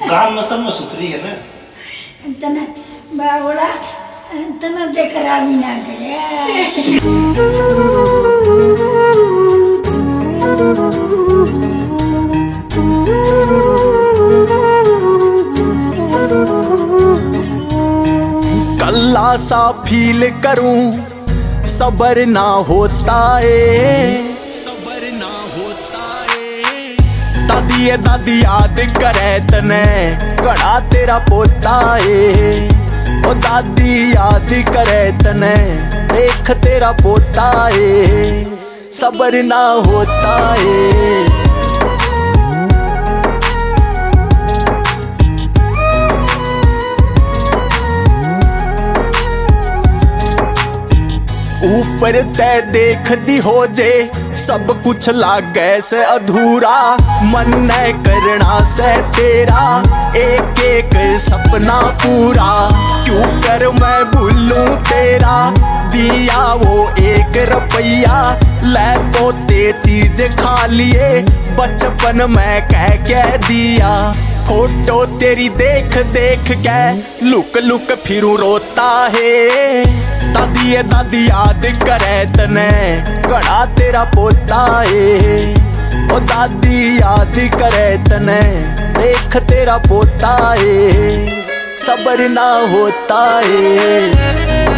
काम में सब में सुथरी है ना तना बावड़ा तना जे खराबी ना करे कल्ला सा फील करूं सबर ना होता है सबर ना होता है दादी दादी याद करे तने घड़ा तेरा पोता है ओ दादी याद करे तने देख तेरा पोता है सबर ना होता है ऊपर तय देख दी हो जे सब कुछ लागे से अधूरा मन न करना से तेरा एक एक सपना पूरा क्यों कर मैं भूलूं तेरा दिया वो 1 रुपया ले तो ते चीज खा लिए बचपन में कह दिया फोटो तेरी देख देख के लुक लुक फिरू रोता है दादी याद करे तने घड़ा तेरा पोता है ओ दादी याद करे तने देख तेरा पोता है सबर ना होता है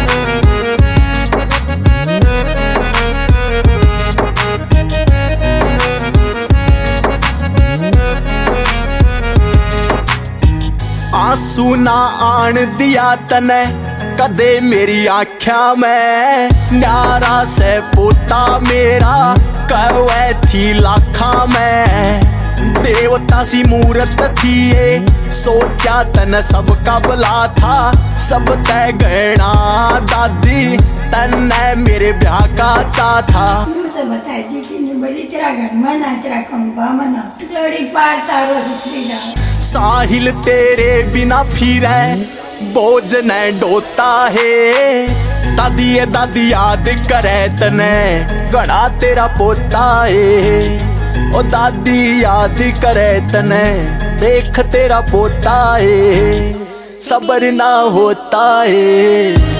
आंसू ना आन दिया तने कदे मेरी आख्या में न्यारा से पोता मेरा कवे थी लाखा में देवता सी मूरत थी ये सोचा तन सबका भला था सब तय गहना दादी तन मेरे ब्याह का चा था तो बता दी कि बड़ी तेरा घर मना तेरा कंबा मना जोड़ी पार तारो सुथरी जाओ साहिल तेरे बिना फिरे बोझ न डोता है दादी याद करे तने घड़ा तेरा पोता है ओ दादी याद करे तने देख तेरा पोता है सबर ना होता है।